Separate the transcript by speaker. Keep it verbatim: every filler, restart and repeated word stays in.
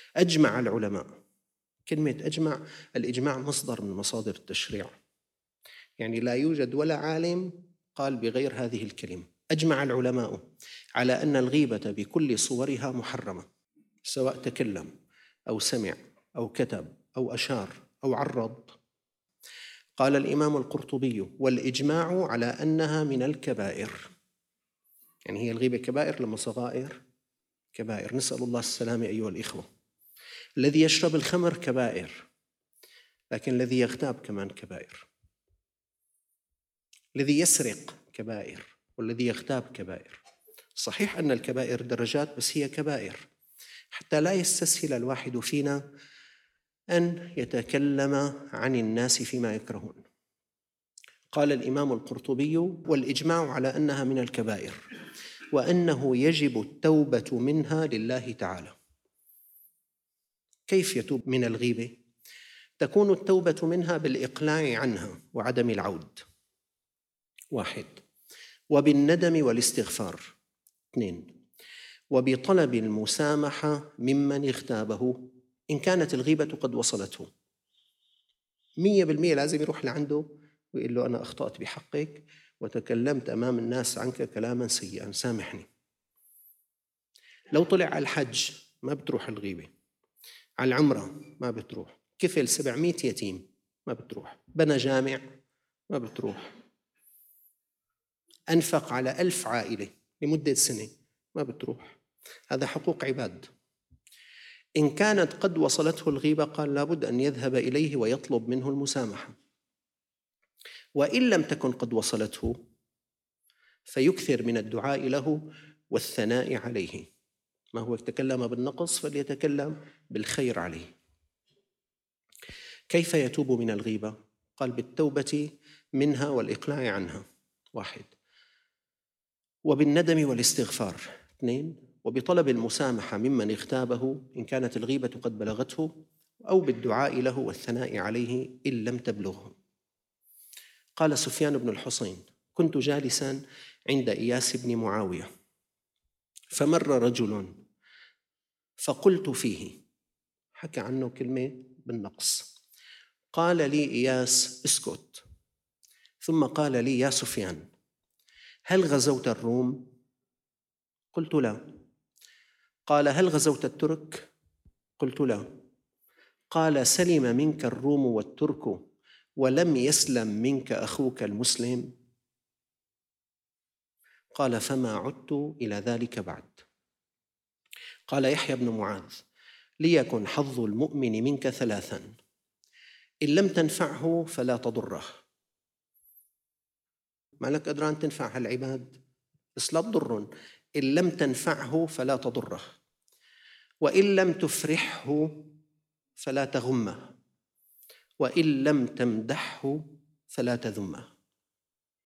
Speaker 1: أجمع العلماء. كلمة أجمع، الإجماع مصدر من مصادر التشريع، يعني لا يوجد ولا عالم قال بغير هذه الكلمة. أجمع العلماء على أن الغيبة بكل صورها محرمة، سواء تكلم أو سمع أو كتب أو أشار أو عرض. قال الإمام القرطبي: والإجماع على أنها من الكبائر. يعني هي الغيبة كبائر لما صغائر كبائر، نسأل الله السلامة أيها الإخوة. الذي يشرب الخمر كبائر، لكن الذي يغتاب كمان كبائر. الذي يسرق كبائر، والذي يغتاب كبائر. صحيح أن الكبائر درجات، بس هي كبائر، حتى لا يستسهل الواحد فينا أن يتكلم عن الناس فيما يكرهون. قال الإمام القرطبي: والإجماع على أنها من الكبائر، وأنه يجب التوبة منها لله تعالى. كيف يتوب من الغيبة؟ تكون التوبة منها بالإقلاع عنها وعدم العود، واحد، وبالندم والاستغفار، اثنين، وبطلب المسامحة ممن اغتابه إن كانت الغيبة قد وصلته. مية بالمية لازم يروح لعنده ويقول له: أنا أخطأت بحقك وتكلمت أمام الناس عنك كلاما سيئا، سامحني. لو طلع على الحج ما بتروح الغيبة، على العمرة ما بتروح، كفل سبعمية يتيم ما بتروح، بنى جامع ما بتروح، أنفق على ألف عائلة لمدة سنة ما بتروح. هذا حقوق عباد. إن كانت قد وصلته الغيبة قال لابد أن يذهب إليه ويطلب منه المسامحة. وإن لم تكن قد وصلته فيكثر من الدعاء له والثناء عليه. ما هو تكلم بالنقص فليتكلم بالخير عليه. كيف يتوب من الغيبة؟ قال: بالتوبة منها والإقلاع عنها، واحد، وبالندم والاستغفار، اثنين، وبطلب المسامحة ممن اغتابه إن كانت الغيبة قد بلغته، أو بالدعاء له والثناء عليه إن لم تبلغه. قال سفيان بن الحصين: كنت جالسا عند إياس بن معاوية فمر رجل فقلت فيه، حكى عنه كلمة بالنقص، قال لي إياس: اسكت. ثم قال لي: يا سفيان، هل غزوت الروم؟ قلت: لا. قال: هل غزوت الترك؟ قلت: لا. قال: سلم منك الروم والترك ولم يسلم منك أخوك المسلم؟ قال: فما عدت إلى ذلك بعد. قال يحيى بن معاذ: ليكن حظ المؤمن منك ثلاثا: إن لم تنفعه فلا تضره. ما لك قدران تنفع هالعباد بس لا تضرهم. إن لم تنفعه فلا تضره، وإن لم تفرحه فلا تغمه، وإن لم تمدحه فلا تذمه.